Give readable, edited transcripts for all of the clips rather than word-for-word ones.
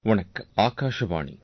வணக்கம். ஆகாஷவாணி.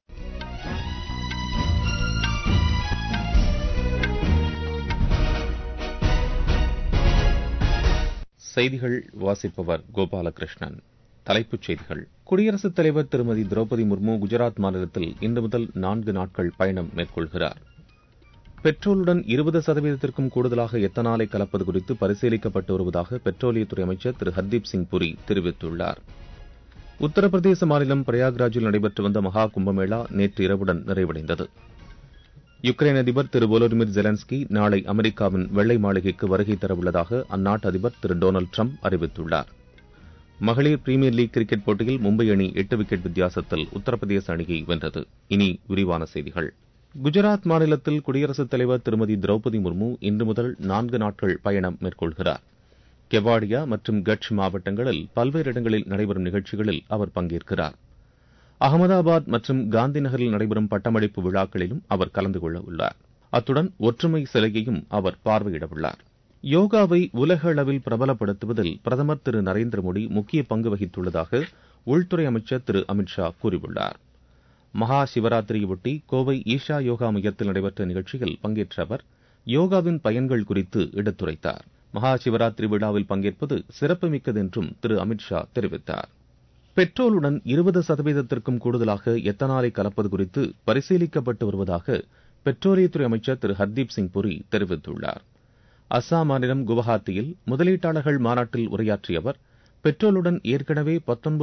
செய்திகள் வாசிப்பவர் கோபாலகிருஷ்ணன். தலைப்புச் செய்திகள். குடியரசுத் தலைவர் திருமதி திரௌபதி முர்மு குஜராத் மாநிலத்தில் இன்று முதல் 4 நாட்கள் பயணம் மேற்கொள்கிறார். பெட்ரோலுடன் 20% கூடுதலாக எத்தனாலை கலப்பது குறித்து பரிசீலிக்கப்பட்டு வருவதாக பெட்ரோலியத்துறை அமைச்சர் திரு ஹர்தீப் சிங் புரி தெரிவித்துள்ளார். உத்தரப்பிரதேச மாநிலம் பிரயாக்ராஜில் நடைபெற்று வந்த மகா கும்பமேளா நேற்று இரவுடன் நிறைவடைந்தது. யுக்ரைன் அதிபர் திரு வோலோடிமிர் ஜெலன்ஸ்கி நாளை அமெரிக்காவின் வெள்ளை மாளிகைக்கு வருகை தரவுள்ளதாக அந்நாட்டு அதிபர் திரு டொனால்டு டிரம்ப் அறிவித்துள்ளார். மகளிர் பிரீமியர் லீக் கிரிக்கெட் போட்டியில் மும்பை அணி 8 விக்கெட் வித்தியாசத்தில் உத்தரப்பிரதேச அணியை வென்றது. இனி விரிவான செய்திகள். குஜராத் மாநிலத்தில் குடியரசுத் தலைவர் திருமதி திரௌபதி முர்மு இன்று முதல் 4 நாட்கள் பயணம் மேற்கொள்கிறார். கெவாடியா மற்றும் கட்ச் மாவட்டங்களில் பல்வேறு இடங்களில் நடைபெறும் நிகழ்ச்சிகளில் அவர் பங்கேற்கிறார். அகமதாபாத் மற்றும் காந்தி நகரில் நடைபெறும் பட்டமளிப்பு விழாக்களிலும் அவர் கலந்து கொள்ள உள்ளார். அத்துடன் ஒற்றுமை சிலையையும் அவர் பார்வையிட உள்ளார். யோகாவை உலக அளவில் பிரபலப்படுத்துவதில் பிரதமர் திரு நரேந்திர மோடி முக்கிய பங்கு வகித்துள்ளதாக உள்துறை அமைச்சர் திரு அமித் ஷா கூறியுள்ளார். மகா சிவராத்திரியொட்டி கோவை ஈஷா யோகா மையத்தில் நடைபெற்ற நிகழ்ச்சியில் பங்கேற்ற அவர் யோகாவின் பயன்கள் குறித்து எடுத்துரைத்தார். மகா சிவராத்திரி விழாவில் பங்கேற்பது சிறப்புமிக்கது என்றும் திரு அமித் ஷா தெரிவித்தார். பெட்ரோலுடன் 20%க்கும் கூடுதலாக எத்தனாலை கலப்பது குறித்து பரிசீலிக்கப்பட்டு வருவதாக பெட்ரோலியத்துறை அமைச்சர் திரு ஹர்தீப் சிங் புரி தெரிவித்துள்ளார். அஸ்ஸாம் மாநிலம் குவஹாத்தியில் முதலீட்டாளர்கள் மாநாட்டில் உரையாற்றிய அவர் பெட்ரோலுடன் ஏற்கனவே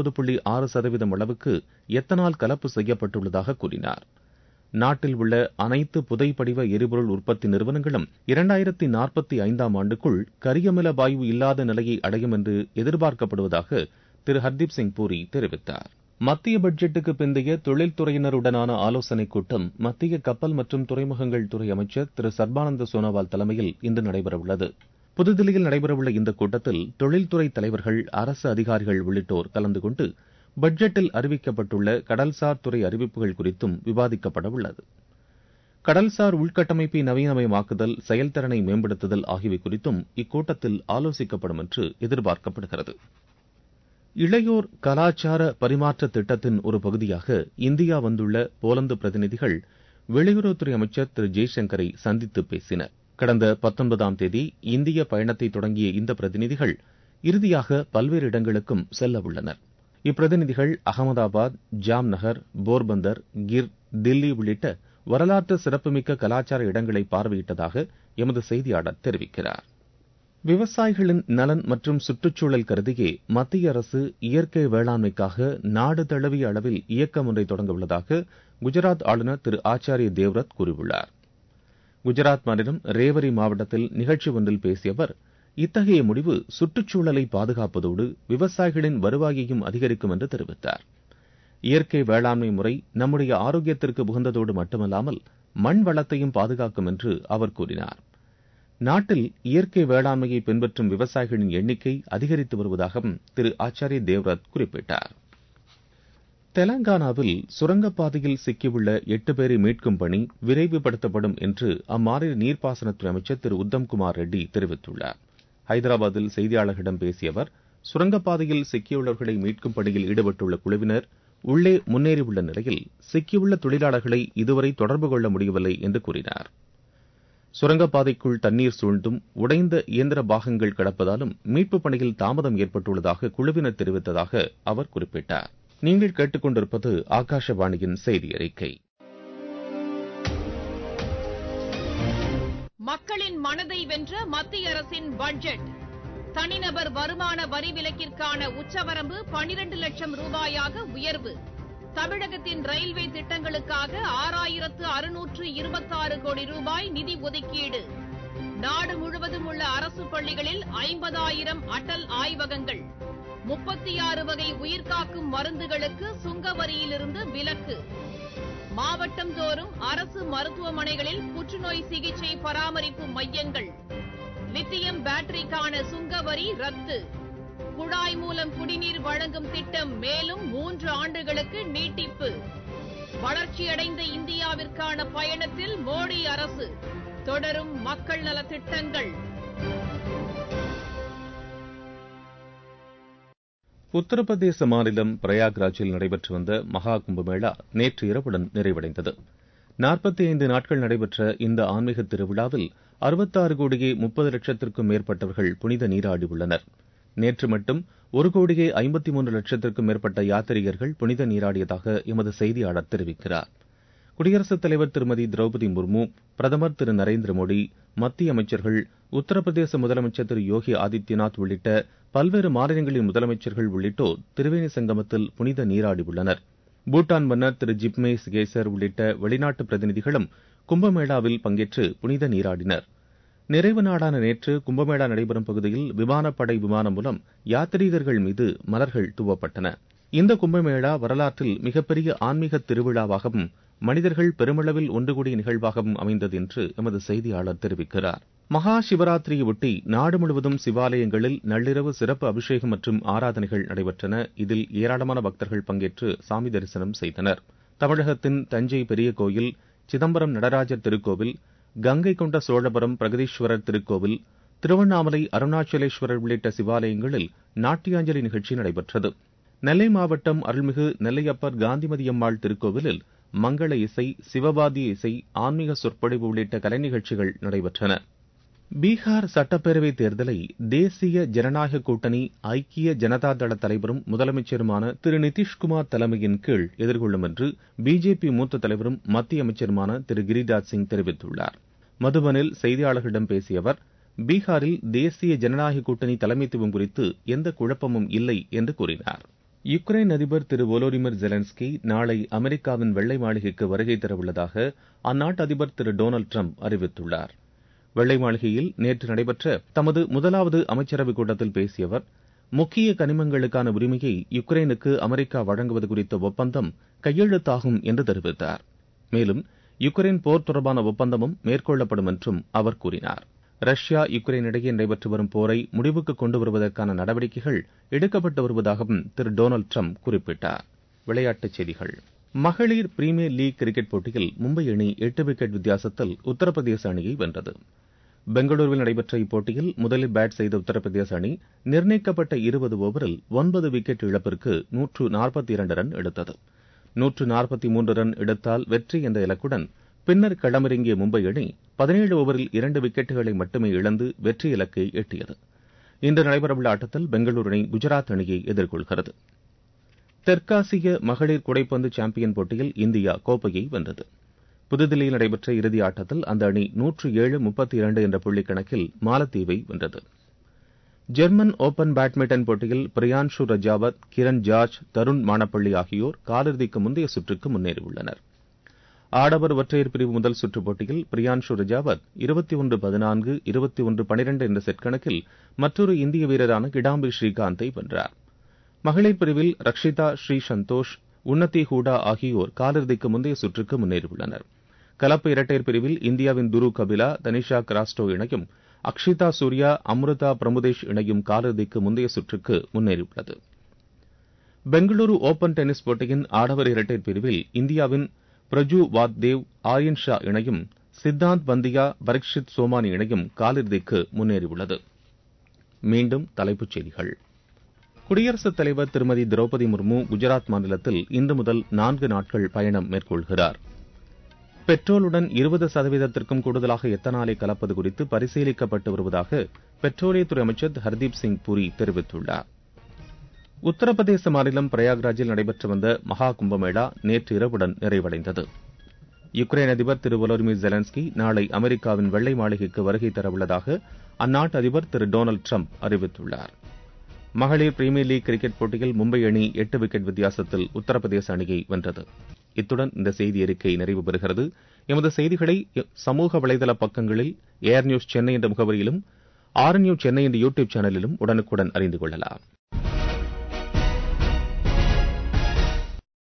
19.6% அளவுக்கு எத்தனால் கலப்பு செய்யப்பட்டுள்ளதாக கூறினார். நாட்டில் உள்ள அனைத்து புதைப்படிவ எரிபொருள் உற்பத்தி நிறுவனங்களும் 2045ஆம் ஆண்டுக்குள் கரியமில வாயு இல்லாத நிலையை அடையும் என்று எதிர்பார்க்கப்படுவதாக திரு ஹர்தீப் சிங் பூரி தெரிவித்தார். மத்திய பட்ஜெட்டுக்கு பிந்தைய தொழில்துறையினருடனான ஆலோசனைக் கூட்டம் மத்திய கப்பல் மற்றும் துறைமுகங்கள் துறை அமைச்சர் திரு சர்பானந்த சோனோவால் தலைமையில் இன்று நடைபெறவுள்ளது. புதுதில்லியில் நடைபெறவுள்ள இந்த கூட்டத்தில் தொழில்துறை தலைவர்கள், அரசு அதிகாரிகள் உள்ளிட்டோர் கலந்து கொண்டு பட்ஜெட்டில் அறிவிக்கப்பட்டுள்ள கடல்சார் துறை அறிவிப்புகள் குறித்தும் விவாதிக்கப்பட உள்ளது. கடல்சார் உள்கட்டமைப்பை நவீனமயமாக்குதல், செயல்திறனை மேம்படுத்துதல் ஆகியவை குறித்தும் இக்கூட்டத்தில் ஆலோசிக்கப்படும் என்று எதிர்பார்க்கப்படுகிறது. இளையோர் கலாச்சார பரிமாற்ற திட்டத்தின் ஒரு பகுதியாக இந்தியா வந்துள்ள போலந்து பிரதிநிதிகள் வெளியுறவுத்துறை அமைச்சர் திரு ஜெய்சங்கரை சந்தித்து பேசினர். கடந்த 19ஆம் தேதி இந்திய பயணத்தை தொடங்கிய இந்த பிரதிநிதிகள் இறுதியாக பல்வேறு இடங்களுக்கும் செல்ல உள்ளனர். இப்பிரதிநிதிகள் அகமதாபாத், ஜாம்நகர், போர்பந்தர், கிர், தில்லி உள்ளிட்ட வரலாற்று சிறப்புமிக்க கலாச்சார இடங்களை பார்வையிட்டதாக எமது செய்தியாளர் தெரிவிக்கிறார். விவசாயிகளின் நலன் மற்றும் சுற்றுச்சூழல் கருதியே மத்திய அரசு இயற்கை வேளாண்மைக்காக நாடு தழுவிய அளவில் இயக்கம் ஒன்றை தொடங்க உள்ளதாக குஜராத் ஆளுநர் திரு ஆச்சாரிய தேவ்ரத் கூறியுள்ளார். குஜராத் மாநிலம் ரேவரி மாவட்டத்தில் நிகழ்ச்சி ஒன்றில் பேசிய அவர், இத்தகைய முடிவு சுற்றுச்சூழலை பாதுகாப்பதோடு விவசாயிகளின் வருவாயையும் அதிகரிக்கும் என்று தெரிவித்தார். இயற்கை வேளாண்மை முறை நம்முடைய ஆரோக்கியத்திற்கு உகந்ததோடு மட்டுமல்லாமல் மண் வளத்தையும் பாதுகாக்கும் என்று அவர் கூறினார். நாட்டில் இயற்கை வேளாண்மையை பின்பற்றும் விவசாயிகளின் எண்ணிக்கை அதிகரித்து வருவதாகவும் திரு ஆச்சாரிய தேவ்ரத் குறிப்பிட்டார். தெலங்கானாவில் சுரங்கப்பாதையில் சிக்கியுள்ள 8 பேரை மீட்கும் பணி விரைவுபடுத்தப்படும் என்று அம்மாநில நீர்ப்பாசனத்துறை அமைச்சர் திரு உத்தம்குமார் ரெட்டி தெரிவித்துள்ளார். ஹைதராபாத்தில் செய்தியாளர்களிடம் பேசிய அவர், சுரங்கப்பாதையில் சிக்கியுள்ளவர்களை மீட்கும் பணியில் ஈடுபட்டுள்ள குழுவினர் உள்ளே முன்னேறியுள்ள நிலையில் சிக்கியுள்ள தொழிலாளர்களை இதுவரை தொடர்பு கொள்ள முடியவில்லை என்று கூறினார். சுரங்கப்பாதைக்குள் தண்ணீர் சூழ்ந்தும் உடைந்த இயந்திர பாகங்கள் கிடப்பதாலும் மீட்புப் பணியில் தாமதம் ஏற்பட்டுள்ளதாக குழுவினர் தெரிவித்ததாக அவர் குறிப்பிட்டார். நீங்கள் கேட்டுக்கொண்டிருப்பது ஆகாஷவாணியின் செய்தி அறிக்கை. மக்களின் மனதை வென்ற மத்திய அரசின் பட்ஜெட். தனிநபர் வருமான வரி விலக்கிற்கான உச்சவரம்பு 12 லட்சம் ரூபாயாக உயர்வு. தமிழகத்தின் ரயில்வே திட்டங்களுக்காக 6626 கோடி ரூபாய் நிதி ஒதுக்கீடு. நாடு முழுவதும் உள்ள அரசு பள்ளிகளில் 50,000 அடல் ஆய்வகங்கள். 36 வகை உயிர்காக்கும் மருந்துகளுக்கு சுங்க வரியிலிருந்து விலக்கு. மாவட்டம் தோறும் அரசு மருத்துவமனைகளில் புற்றுநோய் சிகிச்சை பராமரிப்பு மையங்கள். லித்தியம் பேட்டரிக்கான சுங்க வரி ரத்து. குழாய் மூலம் குடிநீர் வழங்கும் திட்டம் மேலும் 3 ஆண்டுகளுக்கு நீட்டிப்பு. வளர்ச்சியடைந்த இந்தியாவிற்கான பயணத்தில் மோடி அரசு. தொடரும் மக்கள் நலத் திட்டங்கள். உத்தரப்பிரதேச மாநிலம் பிரயாக்ராஜில் நடைபெற்று வந்த மகா கும்பமேளா நேற்று இரவுடன் நிறைவடைந்தது. 45 நாட்கள் நடைபெற்ற இந்த ஆன்மீக திருவிழாவில் 66 கோடியே 30 லட்சத்திற்கும் மேற்பட்டவர்கள் புனித நீராடியுள்ளனர். நேற்று மட்டும் 1 கோடியே 53 லட்சத்திற்கும் மேற்பட்ட யாத்ரீகர்கள் புனித நீராடியதாக எமது செய்தியாளர் தெரிவிக்கிறார். குடியரசுத் தலைவர் திருமதி திரௌபதி முர்மு, பிரதமர் திரு நரேந்திர மோடி, மத்திய அமைச்சர்கள், உத்தரப்பிரதேச முதலமைச்சர் திரு யோகி ஆதித்யநாத் உள்ளிட்ட பல்வேறு மாநிலங்களின் முதலமைச்சர்கள் உள்ளிட்டோர் திரிவேணி சங்கமத்தில் புனித நீராடியுள்ளனர். பூட்டான் மன்னர் திரு ஜிக்மே சிகேசர் உள்ளிட்ட வெளிநாட்டு பிரதிநிதிகளும் கும்பமேளாவில் பங்கேற்று புனித நீராடினர். நிறைவு நாளான நேற்று கும்பமேளா நடைபெறும் பகுதியில் விமானப்படை விமானம் மூலம் யாத்ரீகர்கள் மீது மலர்கள் தூவப்பட்டன. இந்த கும்பமேளா வரலாற்றில் மிகப்பெரிய ஆன்மீக திருவிழாவாகவும் மனிதர்கள் பெருமளவில் ஒன்று கூடிய நிகழ்வாகவும் அமைந்தது என்று எமது செய்தியாளர் தெரிவிக்கிறார். மகா சிவராத்திரியை ஒட்டி நாடு முழுவதும் சிவாலயங்களில் நள்ளிரவு சிறப்பு அபிஷேகம் மற்றும் ஆராதனைகள் நடைபெற்றன. இதில் ஏராளமான பக்தர்கள் பங்கேற்று சாமி தரிசனம் செய்தனர். தமிழகத்தின் தஞ்சை பெரிய கோயில், சிதம்பரம் நடராஜர் திருக்கோவில், கங்கை கொண்ட சோழபுரம் பிரகதீஸ்வரர் திருக்கோவில், திருவண்ணாமலை அருணாச்சலேஸ்வரர் உள்ளிட்ட சிவாலயங்களில் நாட்டியாஞ்சலி நிகழ்ச்சி நடைபெற்றது. நெல்லை மாவட்டம் அருள்மிகு நெல்லையப்பர் காந்திமதியம்மாள் திருக்கோவிலில் மங்கள இசை, சிவபாதிய இசை, ஆன்மீக சொற்பொழிவு உள்ளிட்ட கலை நிகழ்ச்சிகள் நடைபெற்றன. பீகார் சட்டப்பேரவைத் தேர்தலை தேசிய ஜனநாயக கூட்டணி ஐக்கிய ஜனதா தள தலைவரும் முதலமைச்சருமான திரு நிதிஷ்குமார் தலைமையின் கீழ் எதிர்கொள்ளும் என்று பிஜேபி மூத்த தலைவரும் மத்திய அமைச்சருமான திரு கிரிராஜ் சிங் தெரிவித்துள்ளார். மதுபனில் செய்தியாளர்களிடம் பேசிய அவர், பீகாரில் தேசிய ஜனநாயக கூட்டணி தலைமைத்துவம் குறித்து எந்த குழப்பமும் இல்லை என்று கூறினார். யுக்ரைன் அதிபர் திரு வோலோடிமிர் ஜெலன்ஸ்கி நாளை அமெரிக்காவின் வெள்ளை மாளிகைக்கு வருகை தரவுள்ளதாக அந்நாட்டு அதிபர் திரு டொனால்டு டிரம்ப் அறிவித்துள்ளார். வெள்ளை மாளிகையில் நேற்று நடைபெற்ற தமது முதலாவது அமைச்சரவைக் கூட்டத்தில் பேசிய அவர், முக்கிய கனிமங்களுக்கான உரிமையை யுக்ரைனுக்கு அமெரிக்கா வழங்குவது குறித்த ஒப்பந்தம் கையெழுத்தாகும் என்று தெரிவித்தார். மேலும் யுக்ரைன் போர் தொடர்பான ஒப்பந்தமும் மேற்கொள்ளப்படும் என்றும் அவர் கூறினார். ரஷ்யா யுக்ரைன் இடையே நடைபெற்று வரும் போரை முடிவுக்கு கொண்டு வருவதற்கான நடவடிக்கைகள் எடுக்கப்பட்டு வருவதாகவும் திரு டொனால்டு டிரம்ப் குறிப்பிட்டார். விளையாட்டுச் செய்திகள். மகளிர் பிரீமியர் லீக் கிரிக்கெட் போட்டியில் மும்பை அணி 8 விக்கெட் வித்தியாசத்தில் உத்தரப்பிரதேச அணியை வென்றது. பெங்களூருவில் நடைபெற்ற இப்போட்டியில் முதலில் பேட் செய்த உத்தரப்பிரதேச அணி நிர்ணயிக்கப்பட்ட 20 ஓவரில் 9 விக்கெட் இழப்பிற்கு 142 ரன் எடுத்தது. 143 ரன் எடுத்தால் வெற்றி என்ற இலக்குடன் பின்னர் களமிறங்கிய மும்பை அணி 17 ஓவரில் 2 விக்கெட்டுகளை மட்டுமே இழந்து வெற்றி இலக்கை எட்டியது. இன்று நடைபெறவுள்ள ஆட்டத்தில் பெங்களூரு அணி குஜராத் அணியை எதிர்கொள்கிறது. தெற்காசிய மகளிர் குடைப்பந்து சாம்பியன் போட்டியில் இந்தியா கோப்பையை வென்றது. புதுதில்லியில் நடைபெற்ற இறுதி ஆட்டத்தில் அந்த அணி 107-32 என்ற புள்ளிக் கணக்கில் மாலத்தீவை வென்றது. ஜெர்மன் ஓபன் பேட்மிண்டன் போட்டியில் பிரியான்ஷு ரஜாவத், கிரண் ஜார்ஜ், தருண் மானப்பள்ளி ஆகியோர் காலிறுதிக்கு முந்தைய சுற்றுக்கு முன்னேறியுள்ளனர். ஆடவர் ஒற்றையர் பிரிவு முதல் சுற்றுப் போட்டியில் பிரியான்ஷு ரஜாவத் 21-14, 21-12 என்ற செட் கணக்கில் மற்றொரு இந்திய வீரரான கிடாம்பி ஸ்ரீகாந்தை வென்றார். மகளிர் பிரிவில் ரக்ஷிதா ஸ்ரீ சந்தோஷ், உன்னதி ஹூடா ஆகியோர் காலிறுதிக்கு முந்தைய சுற்றுக்கு முன்னேறியுள்ளனர். கலப்பு இரட்டையர் பிரிவில் இந்தியாவின் துரு கபிலா, தனிஷா கிராஸ்டோ இணையும், அக்ஷிதா சூர்யா, அம்ருதா பிரமுதேஷ் இணையும் காலிறுதிக்கு முந்தைய சுற்றுக்கு முன்னேறியுள்ளது. பெங்களூரு ஓபன் டென்னிஸ் போட்டியின் ஆடவர் இரட்டையர் பிரிவில் இந்தியாவின் பிரஜு வாத்தேவ், ஆரியன் ஷா இணையும், சித்தாந்த் பந்தியா, பரீக்ஷித் சோமானி இணையும் காலிறுதிக்கு முன்னேறியுள்ளது. மீண்டும் தலைப்புச் செய்திகள். குடியரசுத் தலைவர் திருமதி திரௌபதி முர்மு குஜராத் மாநிலத்தில் இன்று முதல் 4 நாட்கள் பயணம் மேற்கொள்கிறார். பெட்ரோலுடன் 20% கூடுதலாக எத்தனாலை கலப்பது குறித்து பரிசீலிக்கப்பட்டு வருவதாக பெட்ரோலியத்துறை அமைச்சர் ஹர்தீப் சிங் பூரி தெரிவித்துள்ளார். உத்தரப்பிரதேச மாநிலம் பிரயாக்ராஜில் நடைபெற்று வந்த மகா கும்பமேளா நேற்று இரவுடன் நிறைவடைந்தது. யுக்ரைன் அதிபர் திரு வோலோடிமிர் ஜெலன்ஸ்கி நாளை அமெரிக்காவின் வெள்ளை மாளிகைக்கு வருகை தரவுள்ளதாக அந்நாட்டு அதிபர் திரு டொனால்டு டிரம்ப் அறிவித்துள்ளார். மகளிர் பிரீமியர் லீக் கிரிக்கெட் போட்டியில் மும்பை அணி 8 விக்கெட் வித்தியாசத்தில் உத்தரப்பிரதேச அணியை வென்றது. இத்துடன் இந்த செய்தி அறிக்கை நிறைவு பெறுகிறது. எமது செய்திகளை சமூக வலைதள பக்கங்களில் ஏர் நியூஸ் சென்னை என்ற முகவரியிலும், ஆர்என்யூ சென்னை என்ற யூடியூப் சேனலிலும் உடனுக்குடன் அறிந்து கொள்ளலாம்.